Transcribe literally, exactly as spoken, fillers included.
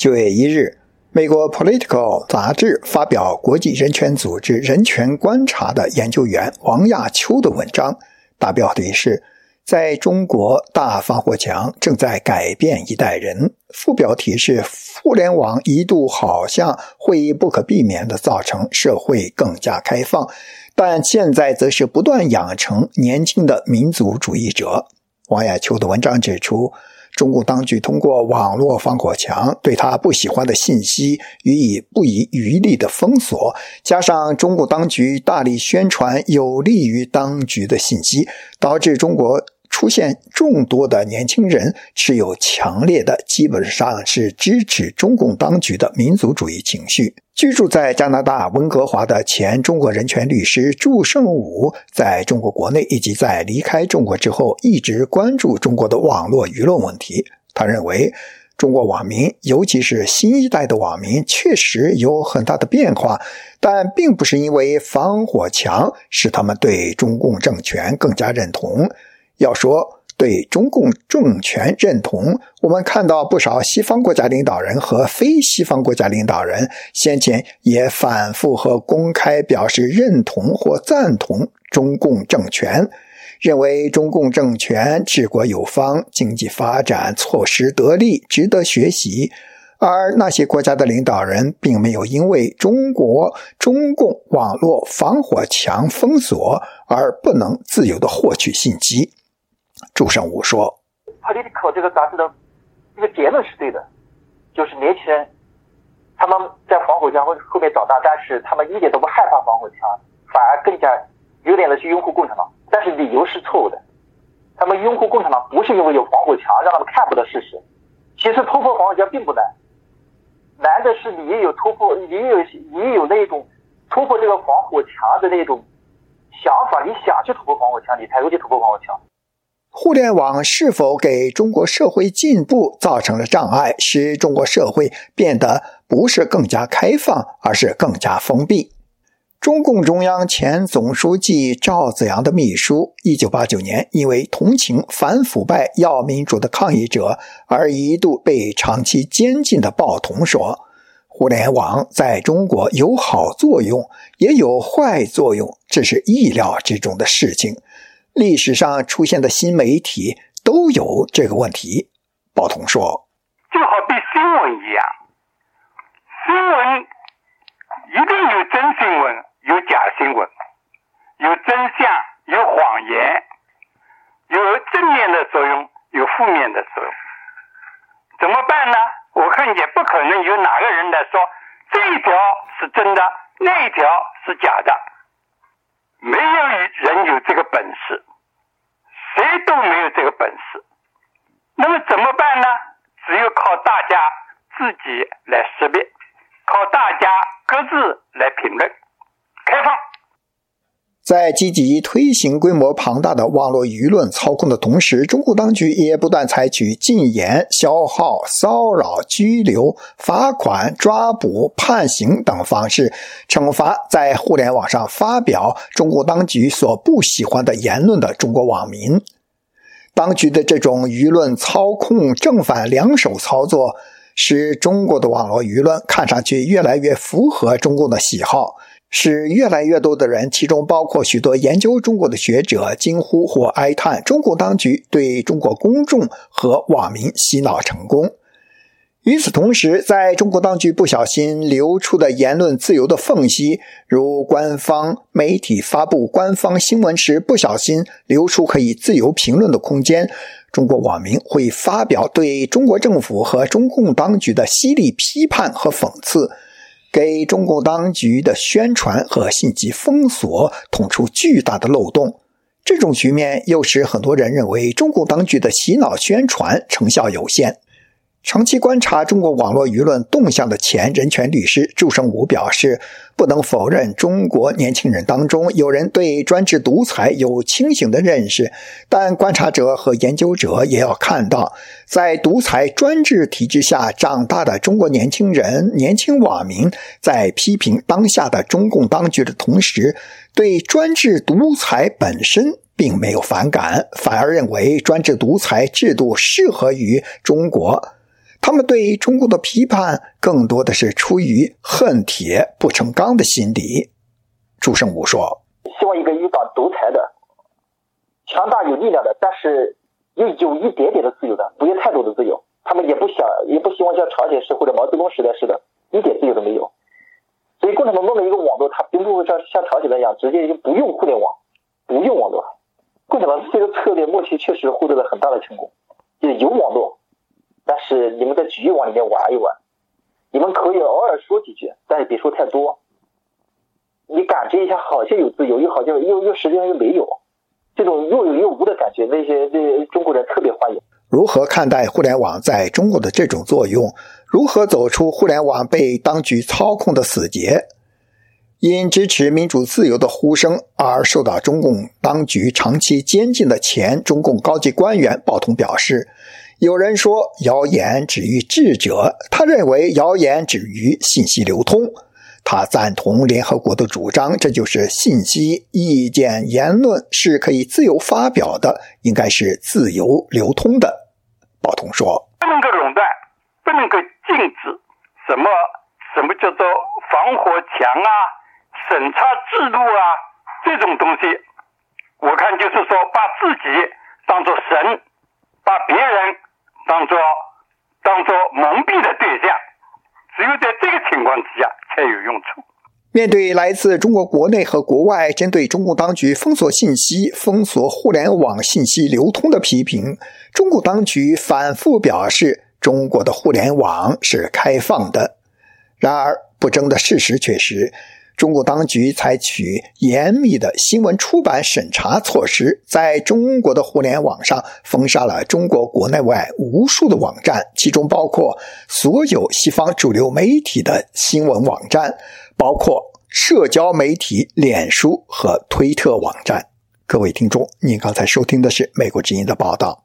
九月一日，美国 Political 杂志发表国际人权组织人权观察的研究员王亚秋的文章，大标题是在中国大防火墙正在改变一代人，副标题是互联网一度好像会不可避免地造成社会更加开放，但现在则是不断养成年轻的民族主义者。王亚秋的文章指出，中共当局通过网络防火墙对他不喜欢的信息予以不遗余力的封锁，加上中共当局大力宣传有利于当局的信息，导致中国出现众多的年轻人持有强烈的基本上是支持中共当局的民族主义情绪。居住在加拿大温哥华的前中国人权律师祝胜武在中国国内以及在离开中国之后一直关注中国的网络舆论问题。他认为中国网民，尤其是新一代的网民确实有很大的变化，但并不是因为防火墙使他们对中共政权更加认同。要说对中共政权认同，我们看到不少西方国家领导人和非西方国家领导人先前也反复和公开表示认同或赞同中共政权，认为中共政权治国有方，经济发展措施得力，值得学习。而那些国家的领导人并没有因为中国中共网络防火墙封锁而不能自由地获取信息。祝胜武说 Political 这个杂志的这个结论是对的，就是年轻人他们在防火墙后面长大，但是他们一点都不害怕防火墙，反而更加有点的去拥护共产党，但是理由是错误的。他们拥护共产党不是因为有防火墙让他们看不到事实，其实突破防火墙并不难，难的是你也有突破，你也有你也有那种突破这个防火墙的那种想法，你想去突破防火墙，你才会去突破防火墙。 互联网是否给中国社会进步造成了障碍，使中国社会变得不是更加开放，而是更加封闭？中共中央前总书记赵紫阳的秘书一九八九年因为同情反腐败要民主的抗议者而一度被长期监禁的鲍彤说，互联网在中国有好作用也有坏作用，这是意料之中的事情。历史上出现的新媒体都有这个问题。鲍彤说， 就好比新闻一样，新闻一定有真新闻，有假新闻，有真相，有谎言，有正面的作用，有负面的作用。怎么办呢？我看也不可能有哪个人来说这一条是真的，那一条是假的，没有人有这个本事，谁都没有这个本事。那么怎么办呢？只有靠大家自己来识别，靠大家各自来评论，开放。 在积极推行规模庞大的网络舆论操控的同时，中共当局也不断采取禁言、消耗、骚扰、拘留、罚款、抓捕、判刑等方式，惩罚在互联网上发表中共当局所不喜欢的言论的中国网民。当局的这种舆论操控正反两手操作，使中国的网络舆论看上去越来越符合中共的喜好，使越来越多的人，其中包括许多研究中国的学者，惊呼或哀叹中国当局对中国公众和网民洗脑成功。与此同时，在中国当局不小心流出的言论自由的缝隙，如官方媒体发布官方新闻时不小心流出可以自由评论的空间，中国网民会发表对中国政府和中共当局的犀利批判和讽刺，给中共当局的宣传和信息封锁捅出巨大的漏洞。这种局面又使很多人认为中共当局的洗脑宣传成效有限。长期观察中国网络舆论动向的前人权律师祝胜武表示，不能否认中国年轻人当中有人对专制独裁有清醒的认识，但观察者和研究者也要看到，在独裁专制体制下长大的中国年轻人、年轻网民在批评当下的中共当局的同时，对专制独裁本身并没有反感，反而认为专制独裁制度适合于中国。 他们对中共的批判更多的是出于恨铁不成钢的心理。朱胜武说， 希望一个一党独裁的、强大有力量的，但是又有一点点的自由的，不要太多的自由。他们也不想，也不希望像朝鲜时或者毛泽东时代似的，一点自由都没有。所以共产党弄了一个网络，他并不会像像朝鲜那样直接就不用互联网，不用网络。共产党这个策略目前确实获得了很大的成功，就是有网络，但是你们在局域网里面玩一玩，你们可以偶尔说几句，但是别说太多。你感觉一下好像有自由，又好像又又实际上又没有，这种若有若无的感觉，那些那中国人特别欢迎。 如何看待互联网在中国的这种作用？如何走出互联网被当局操控的死结？因支持民主自由的呼声而受到中共当局长期监禁的前中共高级官员鲍同表示，有人说谣言止于智者，他认为谣言止于信息流通。他赞同联合国的主张，这就是信息、意见、言论是可以自由发表的，应该是自由流通的。鲍同说， 不能够垄断，不能够禁止什么什么叫做防火墙啊、审查制度啊，这种东西我看就是说把自己当作神，把别人当作当作蒙蔽的对象，只有在这个情况之下才有用处。 面对来自中国国内和国外针对中共当局封锁信息、封锁互联网信息流通的批评，中共当局反复表示中国的互联网是开放的。然而不争的事实却是，中国当局采取严密的新闻出版审查措施，在中国的互联网上封杀了中国国内外无数的网站，其中包括所有西方主流媒体的新闻网站，包括社交媒体脸书和推特网站。各位听众，您刚才收听的是美国之音的报道。